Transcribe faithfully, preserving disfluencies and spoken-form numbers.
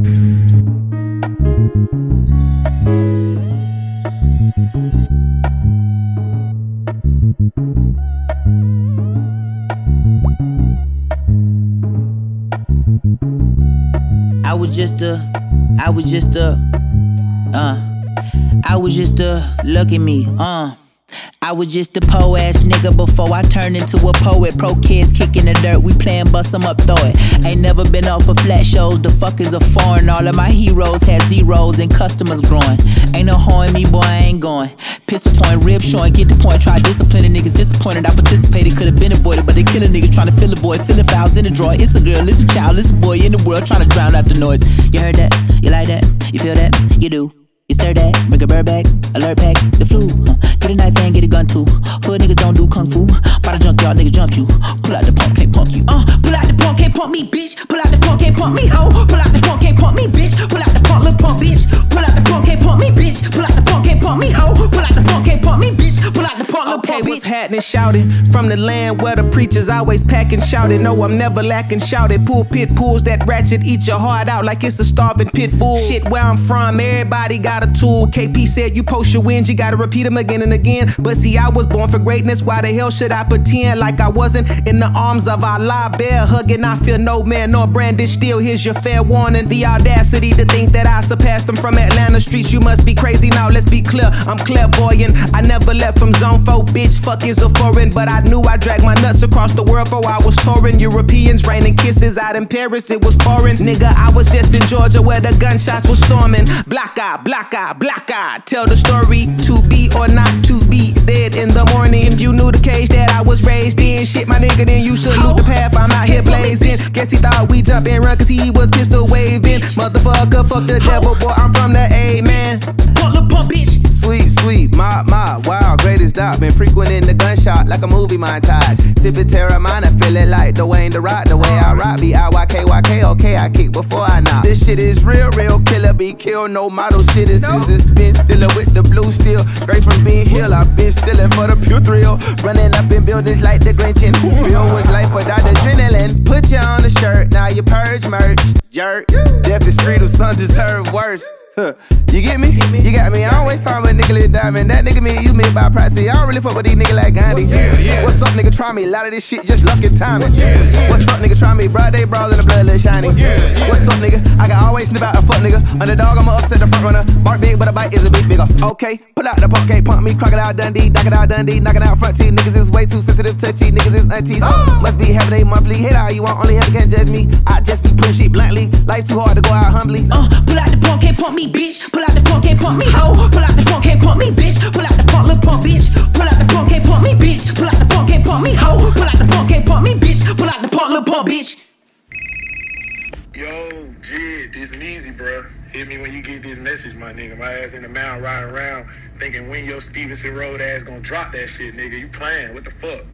I was just a, I was just a, uh, I was just a, look at me, uh. I was just a po ass nigga before I turned into a poet. Pro kids kicking the dirt, we playin' bust 'em up, throw it. Ain't never been off of flat shows, the fuck is a foreign. All of my heroes had zeros and customers growing. Ain't no hoeing me, boy, I ain't going. Pistol point, rib showing, get the point. Try disciplining niggas disappointed. I participated, could've been avoided, but they kill a nigga trying to fill a void. Filling fouls in the drawer. It's a girl, it's a child, it's a boy in the world trying to drown out the noise. You heard that? You like that? You feel that? You do. You sir that, bring a bird back, alert pack, the flu, huh? Get a knife and get a gun too. Hood niggas don't do kung fu. By the junkyard nigga jumped you. Pull out the pump, can't punk you. Uh, pull out the pump, can't pump me, bitch. Pull out the pump, can't pump me, ho. Pull out the pump, can't pump me, bitch. Pull out the pump, little pump, bitch. Pull out the pump, can't pump me, bitch. Pull out the pump, can't pump me, ho. Pull out the pump, can't pump me, bitch. Pull out the pump, little okay, pump, bitch. what's happening? Shouting from the land where the preachers always packing, shouting. No, I'm never lacking, shouted. Pulpit pulls that ratchet, eat your heart out like it's a starving pit bull. Shit, where I'm from, everybody got a tool. K P said you post your wins, you gotta repeat them again and again. But see, I was born for greatness. Why the hell should I pretend like I wasn't in the arms of Allah? Bear hugging, I feel no man nor brandish steel. Here's your fair warning. The audacity to think that I surpassed them from Atlanta streets. You must be crazy. Now let's be clear, I'm clairvoyant. I never left from zone four, bitch. Fuck is a foreign, but I knew I dragged my nuts across the world for I was touring. Europeans raining kisses out in Paris, it was pouring. Nigga, I was just in Georgia where the gunshots was storming. Black eye, black eye, black eye. Tell the story, to be or not to be. Dead in the morning. If you knew the cage that I was raised in, shit, my nigga, then you should loot the path. I'm out here blazing. Guess he thought we jump and run cause he was pistol waving. Motherfucker, fuck the devil, boy, I'm from the A, man. Pump, little pump, bitch. Sweet, sweet, my, my, wow, greatest dot. Been frequenting the gunshot like a movie montage. Sippin' Terramana, feeling like Dwayne the Rock. The way I rock, be I Y K Y K, okay, I kick before I knock. This shit is real, real killer, be killed, no model citizens. It's been stiller with the blue steel. Straight from being Hill, I've been stealing for the pure thrill. Running up in buildings like the Grinch and Bill was life without adrenaline. Put you on a shirt, now you purge merch. Jerk, death is freedom, some deserve worse. Huh. You get me? You got me. I always talk about nigga Lil Diamond. That nigga me, you me by proxy. I don't really fuck with these niggas like Gandhi. Yeah, yeah. What's up, nigga? Try me. A lot of this shit just luck and timing. Yeah, yeah. What's up, nigga? Try me. Bro, they brawling the blood, little shiny. Yeah, yeah. What's up, nigga? I can always snip out a fuck nigga. Underdog, I'ma upset the front runner. Bark big, but a bite is a bit bigger. Okay, pull out the pump, can't pump me. Crocodile Dundee, Crocodile Dundee, knocking out front teeth. Niggas is way too sensitive, touchy. Niggas is aunties. Oh. Must be having a monthly. Hit all you want, only heaven can judge me. I just be putting shit bluntly. Life too hard to go out humbly. Uh, pull out the pump, can't pump me, bitch. Pull out the pump, can't pump me, ho. Pull out the pump, can't pump me, bitch. Pull out the pump, little pump, bitch. Pull out the pump, can't pump me, bitch. Pull out the pump, can't pump me, ho. Pull out the pump, can't pump me, bitch. Pull out the pump, little pump, bitch. Yo, Jid, this easy, bro. Hit me when you get this message, my nigga. My ass in the mountain riding around thinking when your Stevenson Road ass gonna drop that shit, nigga. You playing, what the fuck?